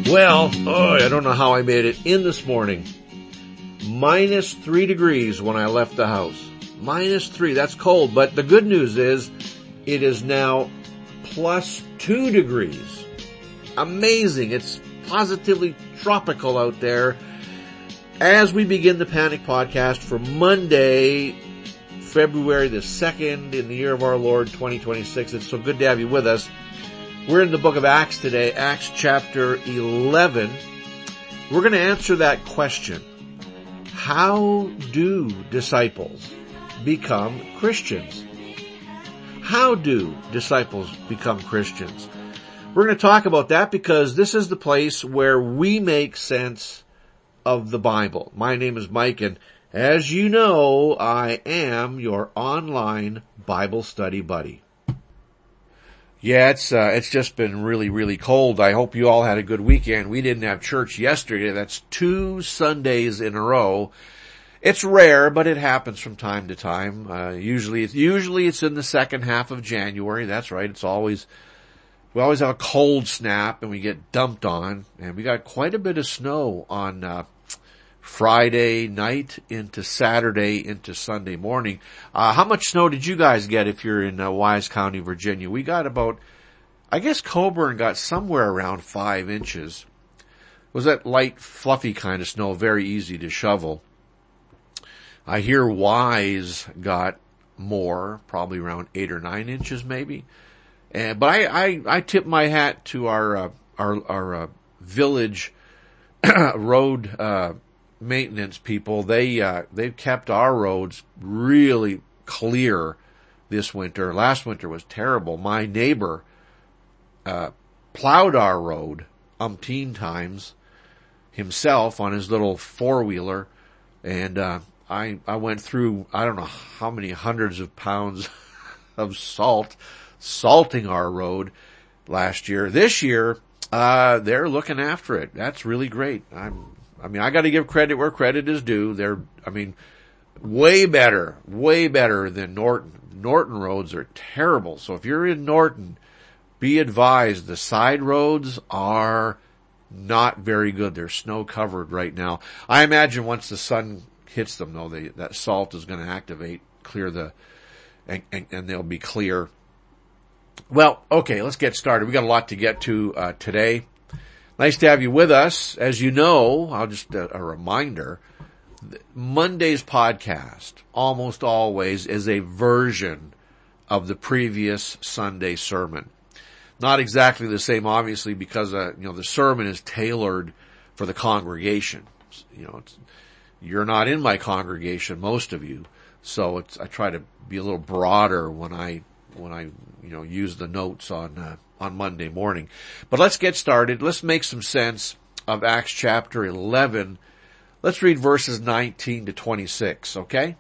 Well, I don't know how I made it in this morning. -3 degrees when I left the house. -3, that's cold. But the good news is it is now +2 degrees. Amazing. It's positively tropical out there. As we begin the Panic Podcast for Monday, February the 2nd in the year of our Lord 2026. It's so good to have you with us. We're in the book of Acts today, Acts chapter 11. We're going to answer that question. How do disciples become Christians? How do disciples become Christians? We're going to talk about that because this is the place where we make sense of the Bible. My name is Mike, and as you know, I am your online Bible study buddy. Yeah, it's just been really, really cold. I hope you all had a good weekend. We didn't have church yesterday. That's 2 Sundays in a row. It's rare, but it happens from time to time. Usually it's in the second half of January. That's right. We always have a cold snap and we get dumped on, and we got quite a bit of snow on, Friday night into Saturday into Sunday morning. How much snow did you guys get if you're in Wise County, Virginia? We got about, I guess Coburn got somewhere around 5 inches. It was that light, fluffy kind of snow, very easy to shovel. I hear Wise got more, probably around 8 or 9 inches maybe. But I tip my hat to our village road maintenance people. They've kept our roads really clear this winter. Last winter was terrible. My neighbor plowed our road umpteen times himself on his little 4-wheeler, and I went through I don't know how many hundreds of pounds of salting our road last year. This year they're looking after it. That's really great. I got to give credit where credit is due. They're way better than Norton. Norton roads are terrible. So if you're in Norton, be advised the side roads are not very good. They're snow covered right now. I imagine once the sun hits them though, that salt is going to activate, and they'll be clear. Well, okay, let's get started. We got a lot to get to today. Nice to have you with us. As you know, I'll just a reminder, Monday's podcast almost always is a version of the previous Sunday sermon. Not exactly the same, obviously, because the sermon is tailored for the congregation. You're not in my congregation, most of you, so I try to be a little broader when I use the notes on Monday morning. But let's get started. Let's make some sense of Acts chapter 11. Let's read verses 19 to 26, okay?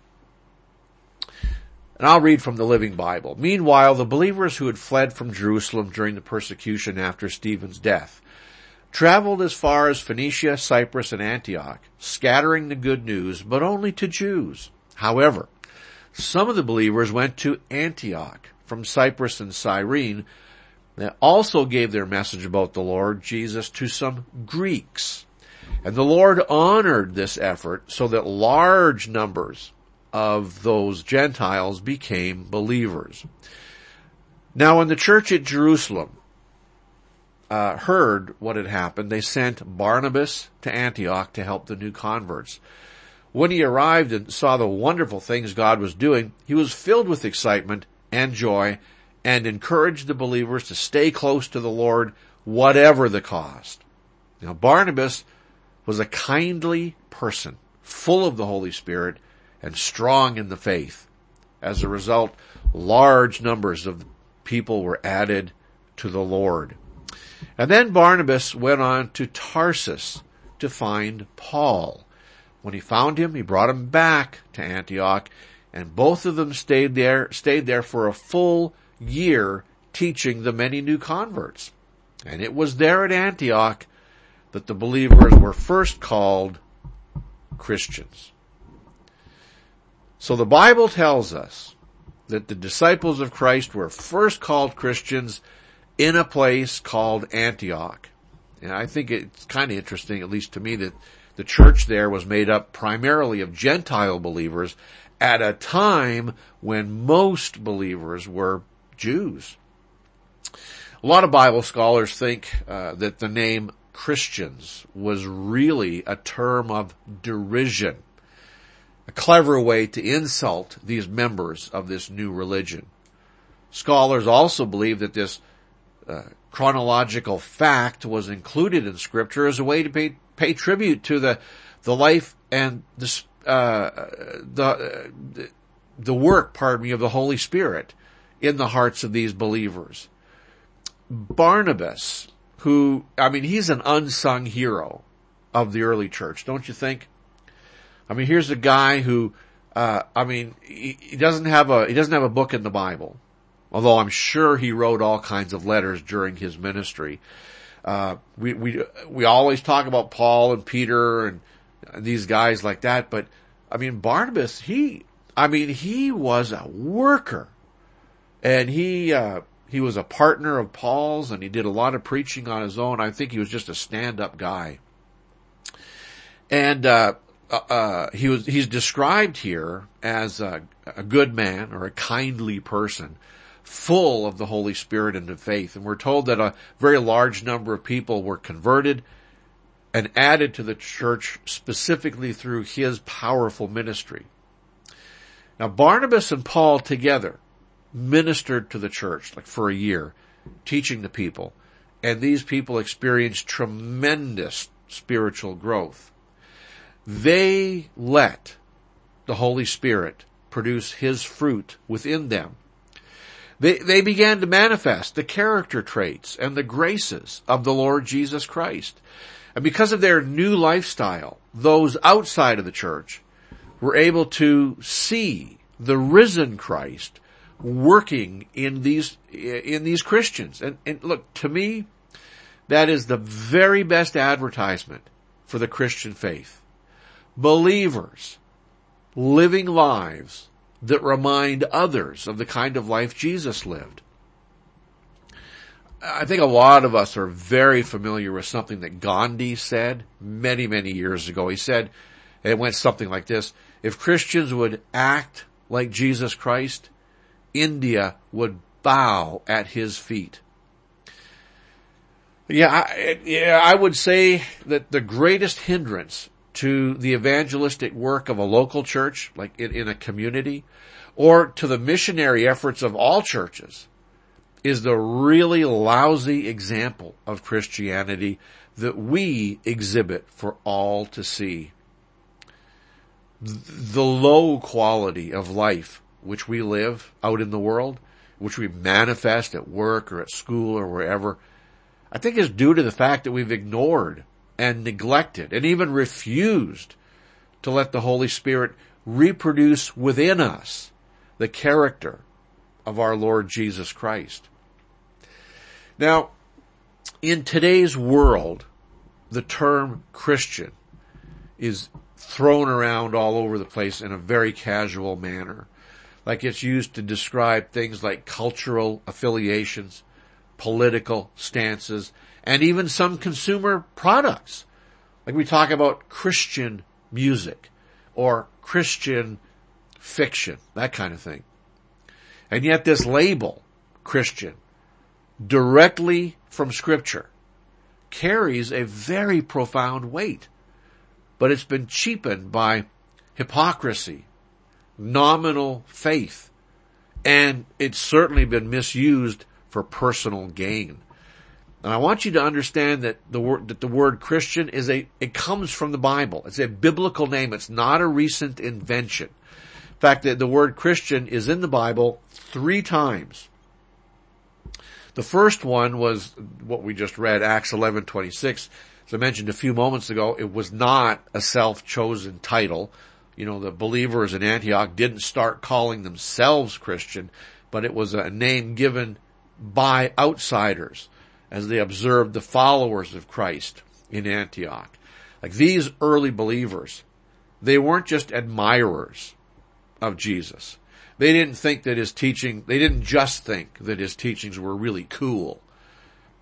And I'll read from the Living Bible. Meanwhile, the believers who had fled from Jerusalem during the persecution after Stephen's death traveled as far as Phoenicia, Cyprus, and Antioch, scattering the good news, but only to Jews. However, some of the believers went to Antioch from Cyprus and Cyrene. They also gave their message about the Lord Jesus to some Greeks. And the Lord honored this effort so that large numbers of those Gentiles became believers. Now, when the church at Jerusalem heard what had happened, they sent Barnabas to Antioch to help the new converts. When he arrived and saw the wonderful things God was doing, he was filled with excitement and joy, and encouraged the believers to stay close to the Lord, whatever the cost. Now, Barnabas was a kindly person, full of the Holy Spirit, and strong in the faith. As a result, large numbers of people were added to the Lord. And then Barnabas went on to Tarsus to find Paul. When he found him, he brought him back to Antioch, and both of them stayed there for a full year teaching the many new converts. And it was there at Antioch that the believers were first called Christians. So the Bible tells us that the disciples of Christ were first called Christians in a place called Antioch. And I think it's kind of interesting, at least to me, that the church there was made up primarily of Gentile believers at a time when most believers were Jews. A lot of Bible scholars think that the name Christians was really a term of derision, a clever way to insult these members of this new religion. Scholars also believe that this chronological fact was included in Scripture as a way to pay tribute to the life and the work, of the Holy Spirit in the hearts of these believers. Barnabas, he's an unsung hero of the early church, don't you think? Here's a guy who, he doesn't have a book in the Bible, although I'm sure he wrote all kinds of letters during his ministry. We always talk about Paul and Peter and these guys like that, but Barnabas, he was a worker, and he was a partner of Paul's, and he did a lot of preaching on his own. I think he was just a stand-up guy. And he's described here as a good man or a kindly person, full of the Holy Spirit and of faith. And we're told that a very large number of people were converted and added to the church specifically through his powerful ministry. Now, Barnabas and Paul together ministered to the church for a year, teaching the people, and these people experienced tremendous spiritual growth. They let the Holy Spirit produce his fruit within them. They began to manifest the character traits and the graces of the Lord Jesus Christ. And because of their new lifestyle, those outside of the church were able to see the risen Christ working in these Christians. And look, to me, that is the very best advertisement for the Christian faith. Believers living lives that remind others of the kind of life Jesus lived. I think a lot of us are very familiar with something that Gandhi said many, many years ago. He said, it went something like this: if Christians would act like Jesus Christ, India would bow at his feet. I would say that the greatest hindrance to the evangelistic work of a local church, like in a community, or to the missionary efforts of all churches, is the really lousy example of Christianity that we exhibit for all to see. The low quality of life which we live out in the world, which we manifest at work or at school or wherever, I think is due to the fact that we've ignored and neglected and even refused to let the Holy Spirit reproduce within us the character of our Lord Jesus Christ. Now, in today's world, the term Christian is thrown around all over the place in a very casual manner. Like it's used to describe things like cultural affiliations, political stances, and even some consumer products. Like we talk about Christian music or Christian fiction, that kind of thing. And yet this label, Christian, directly from Scripture, carries a very profound weight. But it's been cheapened by hypocrisy, nominal faith, and it's certainly been misused for personal gain. And I want you to understand that the word Christian it comes from the Bible. It's a biblical name. It's not a recent invention. In fact, the word Christian is in the Bible 3 times. The first one was what we just read, Acts 11:26. As I mentioned a few moments ago, it was not a self-chosen title. The believers in Antioch didn't start calling themselves Christian, but it was a name given by outsiders as they observed the followers of Christ in Antioch. Like these early believers, they weren't just admirers of Jesus. They didn't just think that his teachings were really cool.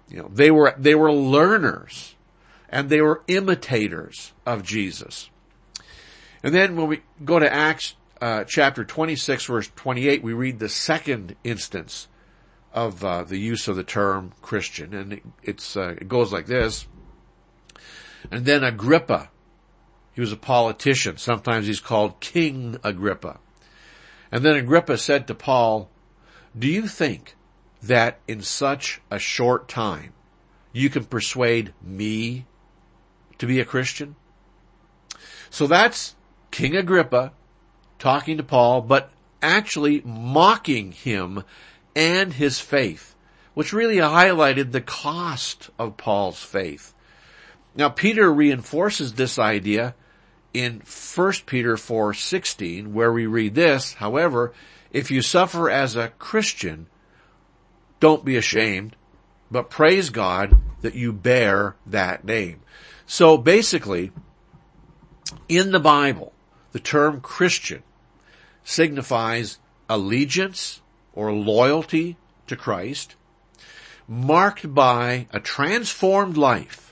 They were learners and they were imitators of Jesus. And then when we go to Acts chapter 26, verse 28, we read the second instance of the use of the term Christian, and it goes like this. And then Agrippa, he was a politician. Sometimes he's called King Agrippa. And then Agrippa said to Paul, "Do you think that in such a short time you can persuade me to be a Christian?" So that's King Agrippa talking to Paul, but actually mocking him and his faith, which really highlighted the cost of Paul's faith. Now, Peter reinforces this idea in 1 Peter 4:16, where we read this, "However, if you suffer as a Christian, don't be ashamed, but praise God that you bear that name." So basically, in the Bible, the term Christian signifies allegiance or loyalty to Christ, marked by a transformed life,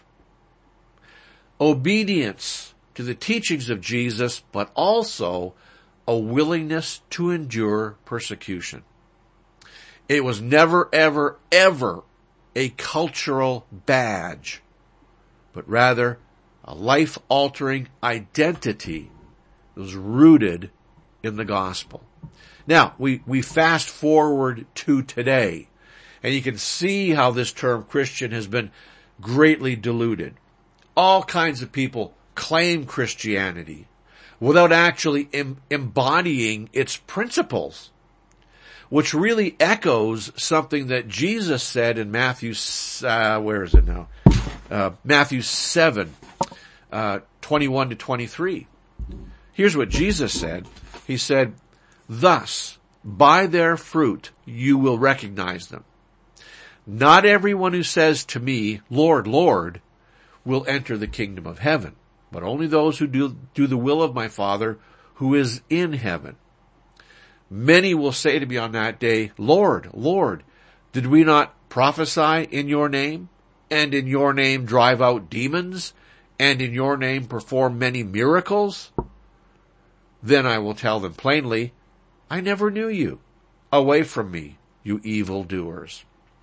obedience to the teachings of Jesus, but also a willingness to endure persecution. It was never, ever, ever a cultural badge, but rather a life-altering identity that was rooted in the gospel. Now, we fast forward to today, and you can see how this term Christian has been greatly diluted. All kinds of people claim Christianity without actually embodying its principles, which really echoes something that Jesus said in Matthew 7, 21 to 23. Here's what Jesus said. He said, "Thus, by their fruit, you will recognize them. Not everyone who says to me, 'Lord, Lord,' will enter the kingdom of heaven, but only those who do the will of my Father who is in heaven. Many will say to me on that day, 'Lord, Lord, did we not prophesy in your name, and in your name drive out demons, and in your name perform many miracles?' Then I will tell them plainly, 'I never knew you. Away from me, you evildoers.'"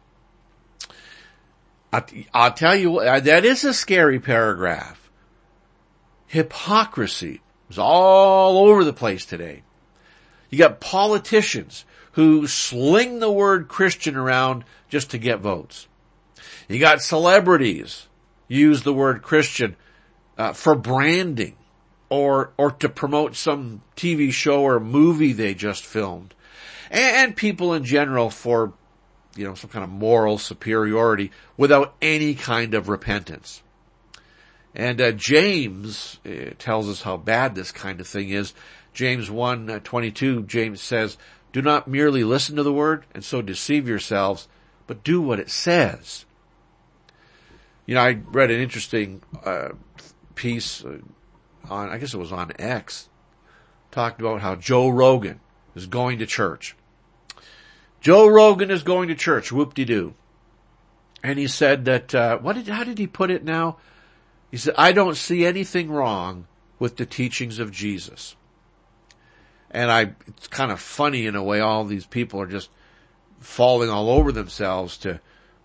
I'll tell you, that is a scary paragraph. Hypocrisy is all over the place today. You got politicians who sling the word Christian around just to get votes. You got celebrities use the word Christian for branding or to promote some TV show or movie they just filmed. And people in general for, some kind of moral superiority without any kind of repentance. And James tells us how bad this kind of thing is. James 1:22, James says, "Do not merely listen to the word and so deceive yourselves, but do what it says." I read an interesting piece on, I guess it was on X, talked about how Joe Rogan is going to church. Joe Rogan is going to church, whoop-de-doo. And he said that, how did he put it now? He said, "I don't see anything wrong with the teachings of Jesus." And it's kind of funny in a way, all these people are just falling all over themselves to,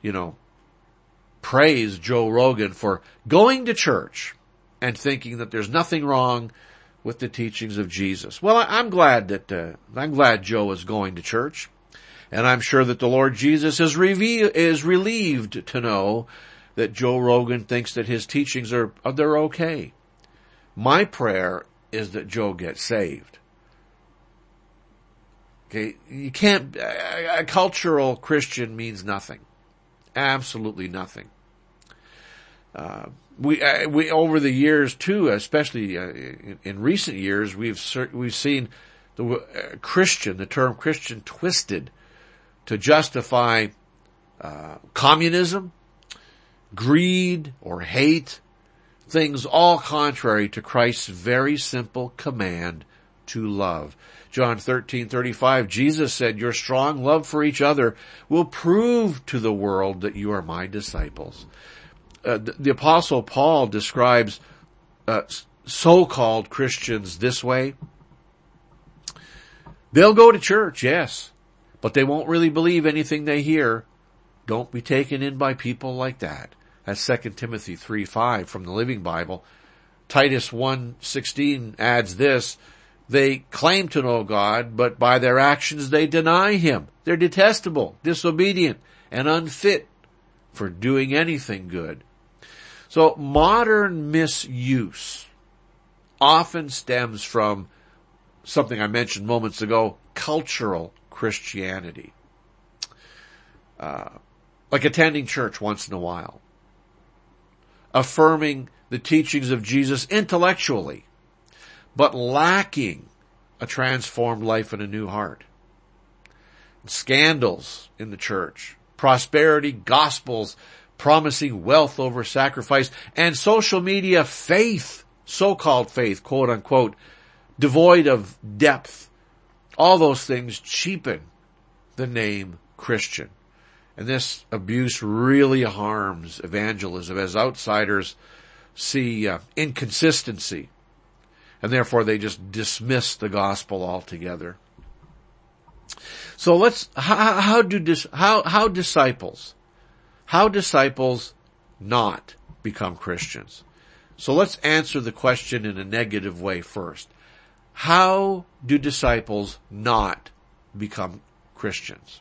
praise Joe Rogan for going to church and thinking that there's nothing wrong with the teachings of Jesus. Well, I'm glad Joe is going to church. And I'm sure that the Lord Jesus is relieved to know that Joe Rogan thinks that his teachings they're okay. My prayer is that Joe gets saved. Okay, you can't, a cultural Christian means nothing. Absolutely nothing. We over the years too, especially in recent years, we've seen the term Christian twisted to justify communism, greed, or hate, things all contrary to Christ's very simple command to love. John 13:35, Jesus said, your strong love for each other will prove to the world that you are my disciples. The Apostle Paul describes so-called Christians this way. They'll go to church, yes, but they won't really believe anything they hear. Don't be taken in by people like that. That's 2 Timothy 3:5 from the Living Bible. Titus 1:16 adds this, they claim to know God, but by their actions they deny Him. They're detestable, disobedient, and unfit for doing anything good. So modern misuse often stems from something I mentioned moments ago, cultural Christianity. Like attending church once in a while. Affirming the teachings of Jesus intellectually, but lacking a transformed life and a new heart. Scandals in the church, prosperity gospels promising wealth over sacrifice, and social media faith, so-called faith, quote unquote, devoid of depth. All those things cheapen the name Christian. And this abuse really harms evangelism as outsiders see inconsistency, and therefore they just dismiss the gospel altogether. So how disciples not become Christians? So let's answer the question in a negative way first. How do disciples not become Christians?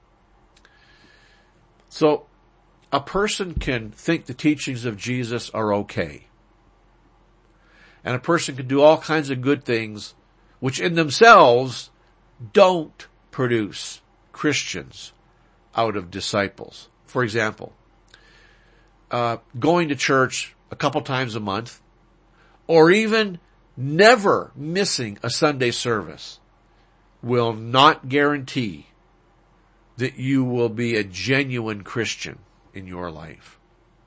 So, a person can think the teachings of Jesus are okay. And a person can do all kinds of good things, which in themselves don't produce Christians out of disciples. For example, going to church a couple times a month, or even never missing a Sunday service, will not guarantee that you will be a genuine Christian in your life.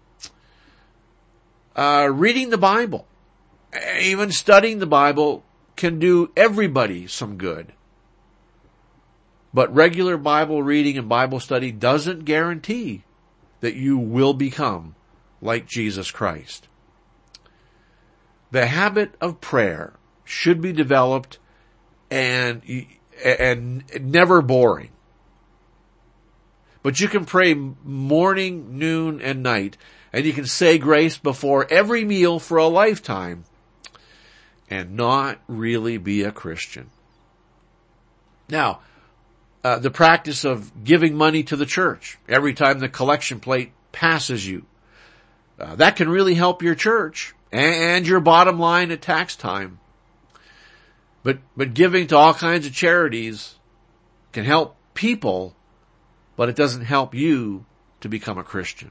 Reading the Bible, even studying the Bible, can do everybody some good. But regular Bible reading and Bible study doesn't guarantee that you will become like Jesus Christ. The habit of prayer should be developed and never boring. But you can pray morning, noon, and night, and you can say grace before every meal for a lifetime and not really be a Christian. Now, the practice of giving money to the church every time the collection plate passes you, that can really help your church and your bottom line at tax time. But giving to all kinds of charities can help people, but it doesn't help you to become a Christian.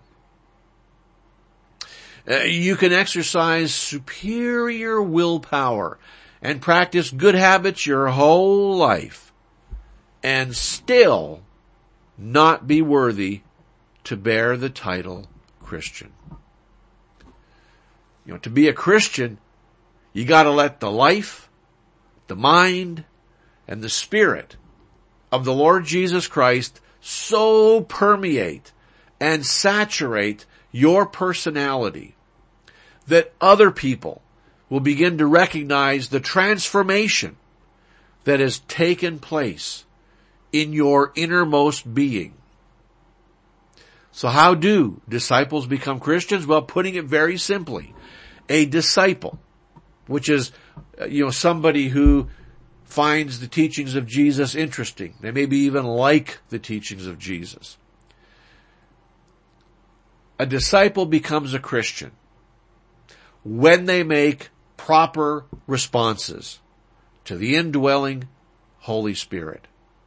You can exercise superior willpower and practice good habits your whole life and still not be worthy to bear the title Christian. You know, to be a Christian, you gotta let the life, the mind, and the spirit of the Lord Jesus Christ so permeate and saturate your personality that other people will begin to recognize the transformation that has taken place in your innermost being. So how do disciples become Christians? Well, putting it very simply, a disciple, which is, somebody who finds the teachings of Jesus interesting. They maybe even like the teachings of Jesus. A disciple becomes a Christian when they make proper responses to the indwelling Holy Spirit.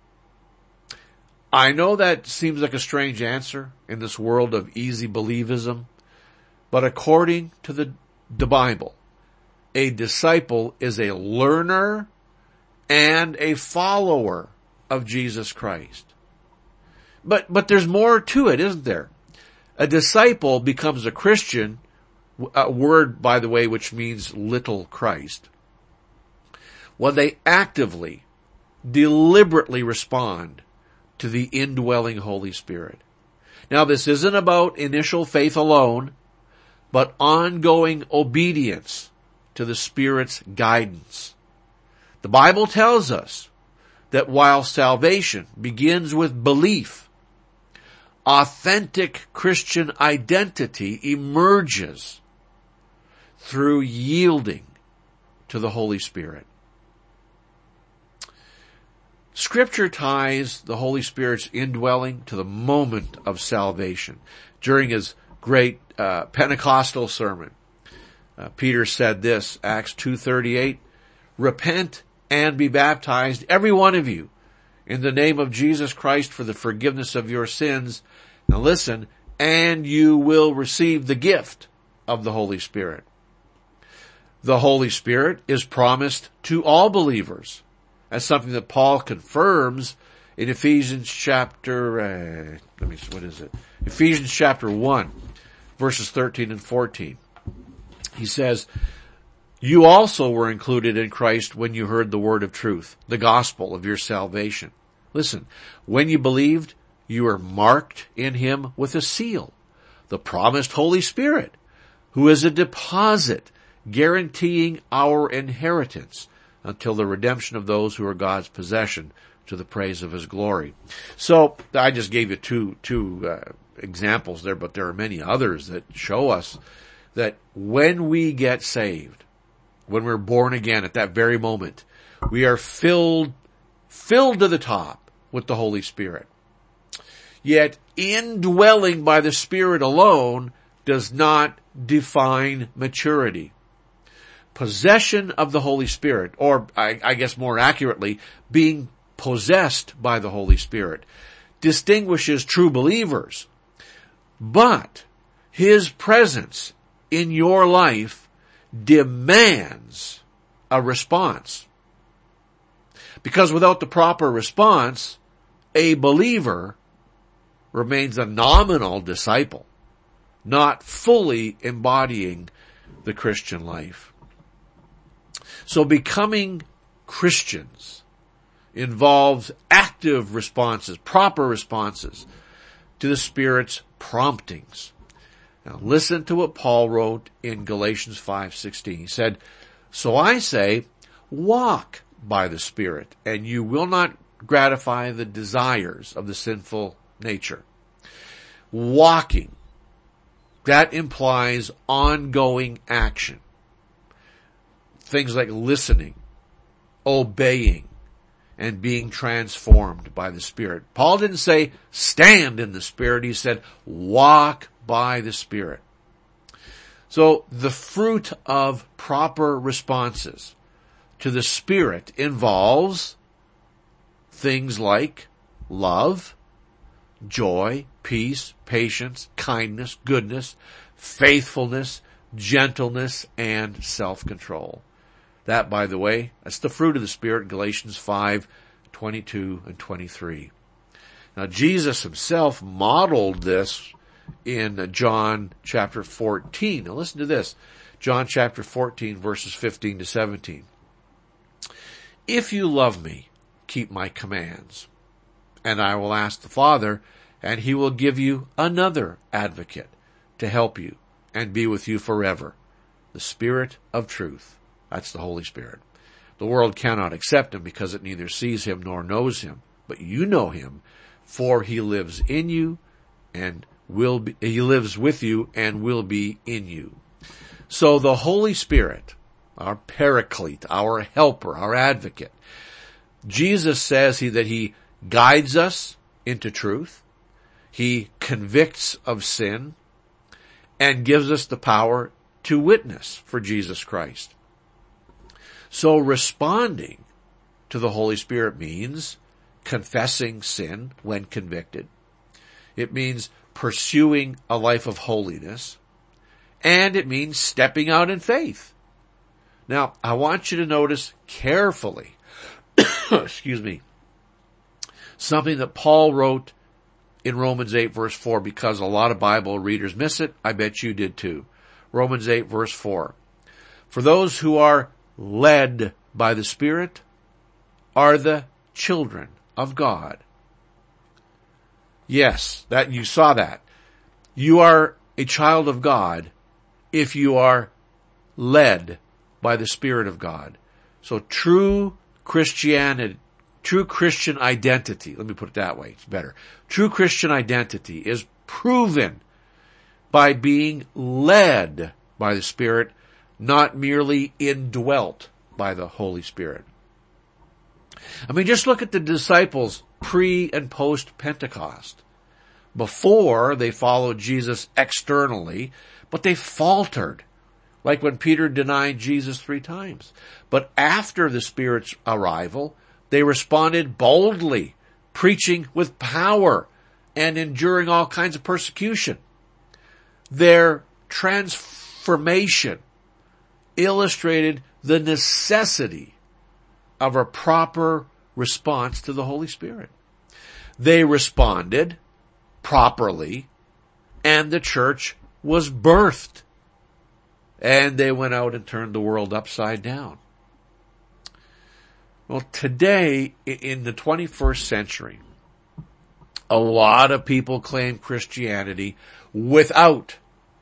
I know that seems like a strange answer in this world of easy believism, but according to the Bible, a disciple is a learner and a follower of Jesus Christ. But there's more to it, isn't there? A disciple becomes a Christian, a word, by the way, which means little Christ, when they actively, deliberately respond to the indwelling Holy Spirit. Now, this isn't about initial faith alone, but ongoing obedience to the Spirit's guidance. The Bible tells us that while salvation begins with belief, authentic Christian identity emerges through yielding to the Holy Spirit. Scripture ties the Holy Spirit's indwelling to the moment of salvation. During his great Pentecostal sermon, Peter said this, Acts 2:38, "Repent and be baptized, every one of you, in the name of Jesus Christ for the forgiveness of your sins." Now listen, "and you will receive the gift of the Holy Spirit." The Holy Spirit is promised to all believers. That's something that Paul confirms in Ephesians chapter 1, verses 13 and 14. He says, "You also were included in Christ when you heard the word of truth, the gospel of your salvation." Listen, "when you believed, you were marked in him with a seal, the promised Holy Spirit, who is a deposit guaranteeing our inheritance until the redemption of those who are God's possession to the praise of his glory." So I just gave you two examples there, but there are many others that show us that when we get saved, when we're born again at that very moment, we are filled to the top with the Holy Spirit. Yet indwelling by the Spirit alone does not define maturity. Possession of the Holy Spirit, or I guess more accurately, being possessed by the Holy Spirit, distinguishes true believers. But his presence in your life demands a response. Because without the proper response, a believer remains a nominal disciple, not fully embodying the Christian life. So becoming Christians involves active responses, proper responses to the Spirit's promptings. Now listen to what Paul wrote in Galatians 5:16. He said, "So I say, walk by the Spirit, and you will not gratify the desires of the sinful nature." Walking, that implies ongoing action. Things like listening, obeying, and being transformed by the Spirit. Paul didn't say stand in the Spirit. He said walk by the Spirit. So the fruit of proper responses to the Spirit involves things like love, joy, peace, patience, kindness, goodness, faithfulness, gentleness, and self-control. That, by the way, that's the fruit of the Spirit, Galatians 5:22 and 23. Now, Jesus himself modeled this in John chapter 14. Now, listen to this. John chapter 14, verses 15 to 17. "If you love me, keep my commands, and I will ask the Father, and he will give you another advocate to help you and be with you forever, the Spirit of truth." That's the Holy Spirit. "The world cannot accept him because it neither sees him nor knows him, but you know him, for he lives in you and he lives with you and will be in you." So the Holy Spirit, our paraclete, our helper, our advocate, Jesus says that he guides us into truth, he convicts of sin, and gives us the power to witness for Jesus Christ. So responding to the Holy Spirit means confessing sin when convicted. It means pursuing a life of holiness. And it means stepping out in faith. Now, I want you to notice carefully, excuse me, something that Paul wrote in Romans 8 verse 4, because a lot of Bible readers miss it. I bet you did too. Romans 8 verse 4. "For those who are led by the Spirit are the children of God. Yes, that you saw that. You are a child of God if you are led by the Spirit of God. So true Christianity, true Christian identity, let me put it that way, it's better. True Christian identity is proven by being led by the Spirit, not merely indwelt by the Holy Spirit. I mean, just look at the disciples pre and post Pentecost. Before, they followed Jesus externally, but they faltered, like when Peter denied Jesus 3 times. But after the Spirit's arrival, they responded boldly, preaching with power and enduring all kinds of persecution. Their transformation illustrated the necessity of a proper response to the Holy Spirit. They responded properly, and the church was birthed. And they went out and turned the world upside down. Well, today, in the 21st century, a lot of people claim Christianity without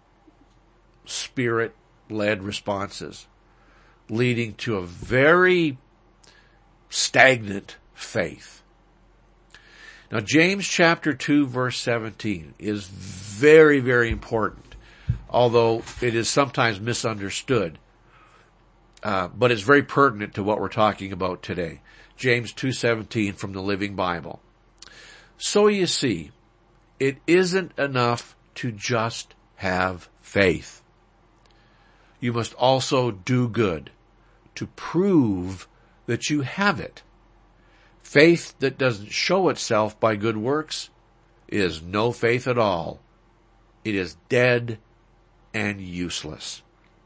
Spirit-led responses, leading to a very stagnant faith. Now, James chapter 2, verse 17 is very, very important, although it is sometimes misunderstood. But it's very pertinent to what we're talking about today. James 2:17 from the Living Bible. So you see, it isn't enough to just have faith. You must also do good to prove that you have it. Faith that doesn't show itself by good works is no faith at all. It is dead and useless.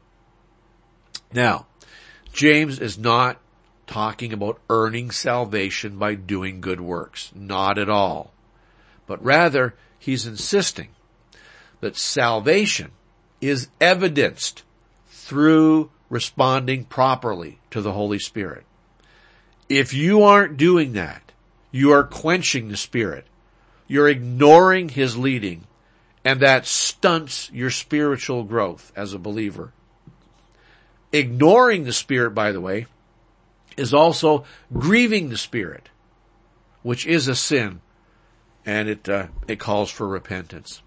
Now, James is not talking about earning salvation by doing good works. Not at all. But rather, he's insisting that salvation is evidenced through responding properly to the Holy Spirit. If you aren't doing that, you are quenching the Spirit. You're ignoring His leading, and that stunts your spiritual growth as a believer. Ignoring the Spirit, by the way, is also grieving the Spirit, which is a sin, and it calls for repentance.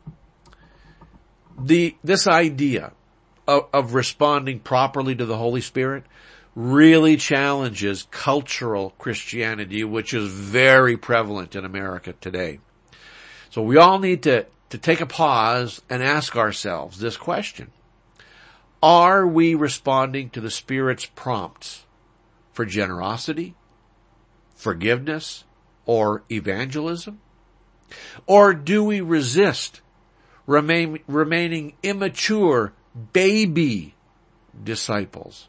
This idea of responding properly to the Holy Spirit really challenges cultural Christianity, which is very prevalent in America today. So we all need to take a pause and ask ourselves this question. Are we responding to the Spirit's prompts for generosity, forgiveness, or evangelism? Or do we resist, remaining immature baby disciples?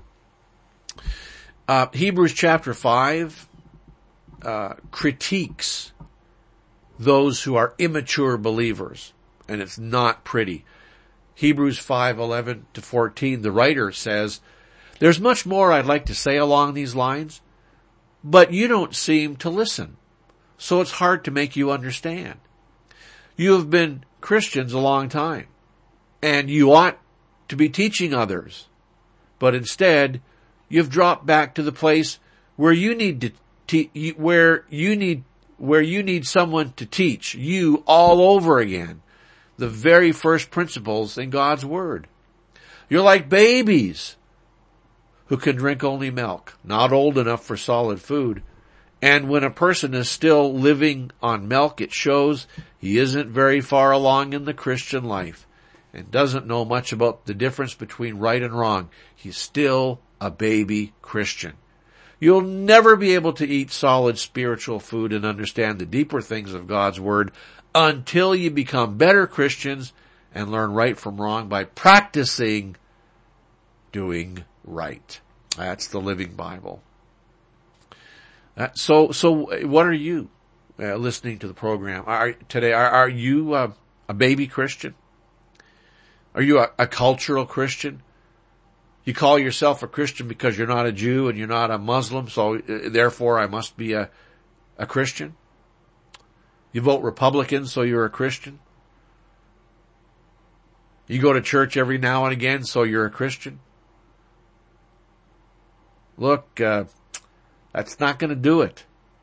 Hebrews chapter 5 critiques those who are immature believers, and it's not pretty. Hebrews 5:11-14, the writer says, "There's much more I'd like to say along these lines, but you don't seem to listen, so it's hard to make you understand. You have been Christians a long time, and you ought to be teaching others, but instead, you've dropped back to the place where you need someone to teach you all over again the very first principles in God's Word. You're like babies who can drink only milk, not old enough for solid food. And when a person is still living on milk, it shows he isn't very far along in the Christian life and doesn't know much about the difference between right and wrong. He's still a baby Christian. You'll never be able to eat solid spiritual food and understand the deeper things of God's Word until you become better Christians and learn right from wrong by practicing doing right." That's the Living Bible. So what are you listening to the program today? Are you a baby Christian? Are you a cultural Christian? You call yourself a Christian because you're not a Jew and you're not a Muslim, so therefore I must be a Christian. You vote Republican, so you're a Christian. You go to church every now and again, so you're a Christian. Look, that's not going to do it.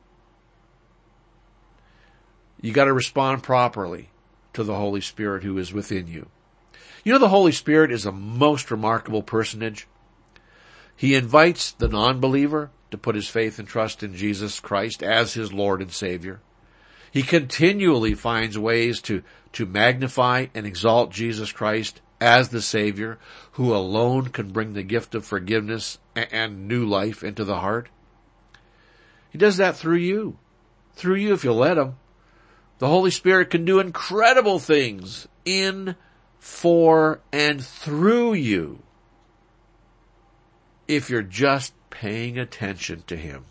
You got to respond properly to the Holy Spirit who is within you. You know, the Holy Spirit is a most remarkable personage. He invites the non-believer to put his faith and trust in Jesus Christ as his Lord and Savior. He continually finds ways to magnify and exalt Jesus Christ as the Savior, who alone can bring the gift of forgiveness and new life into the heart. He does that through you. Through you if you'll let him. The Holy Spirit can do incredible things in, for, and through you if you're just paying attention to him.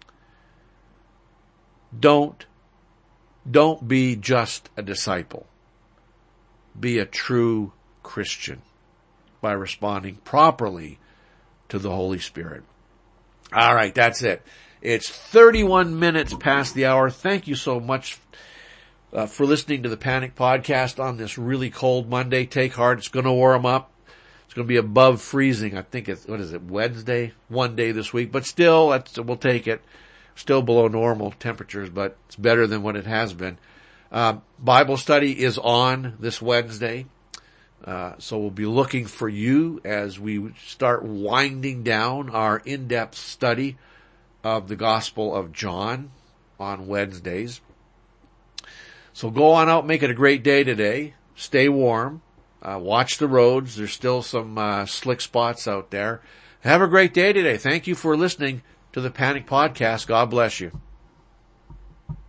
Don't be just a disciple. Be a true Christian by responding properly to the Holy Spirit. All right, that's it. It's 31 minutes past the hour. Thank you so much for listening to the Panic Podcast on this really cold Monday. Take heart. It's going to warm up. It's going to be above freezing. I think it's, Wednesday? One day this week. But still, we'll take it. Still below normal temperatures, but it's better than what it has been. Bible study is on this Wednesday. So we'll be looking for you as we start winding down our in-depth study of the Gospel of John on Wednesdays. So go on out, make it a great day today. Stay warm. Watch the roads. There's still some slick spots out there. Have a great day today. Thank you for listening to the Panic Podcast. God bless you.